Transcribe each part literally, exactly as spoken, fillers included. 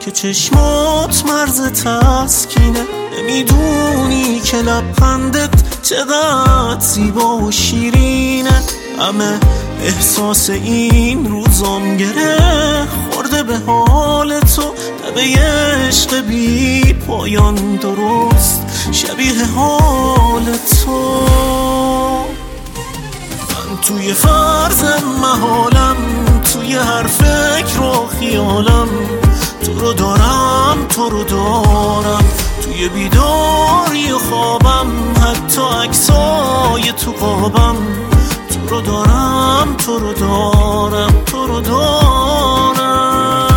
که چشمات مرز تسکینه. نمیدونی که لبخندت چقدر زیبا و شیرینه. همه احساس این روزام گره خورده به حال تو. لبه عشق بی پایان درست شبیه حال تو. من توی فرض محالم، توی هر فکر و خیالم، تو رو دارم تو رو دارم. توی بیداری و خوابم، حتی عکسای تو خوابم، تو رو دارم تو رو دارم تو رو دارم.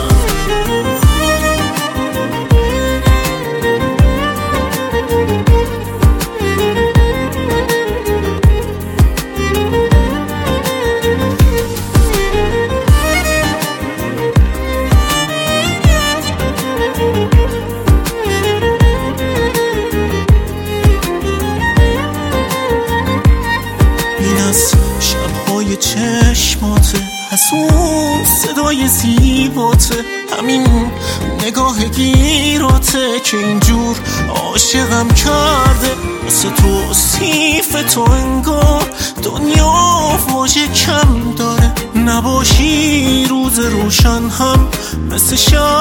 شبهای چشماته، حسون صدای زیباته، همین نگاه گیراته که اینجور عاشقم کرده. واسه توصیف تو انگار دنیا واژه کم داره. نباشی روز روشن هم مثل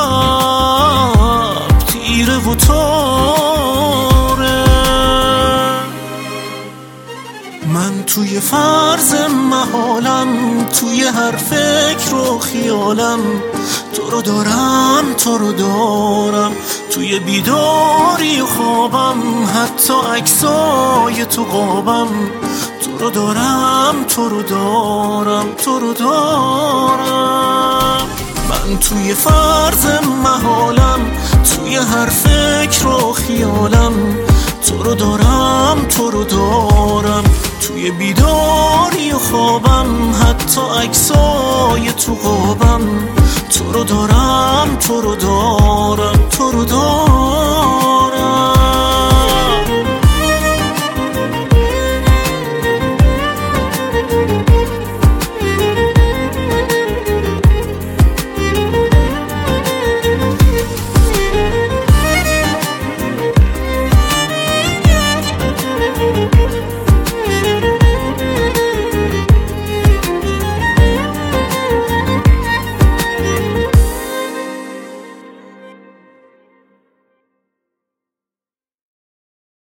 شب تیره و تاره. من توی فرض محالم، توی هر فکر و خیالم، تو رو دارم تو رو دارم. توی بیداری و خوابم، حتی عکسای تو خوابم، تو رو دارم تو رو دارم تو رو دارم. من توی فرض محالم، توی هر فکر و خیالم، تو رو دارم تو رو دارم. توی بیداری و خوابم، حتی عکسای تو خوابم، تو رو دارم تو رو دارم تو رو دارم.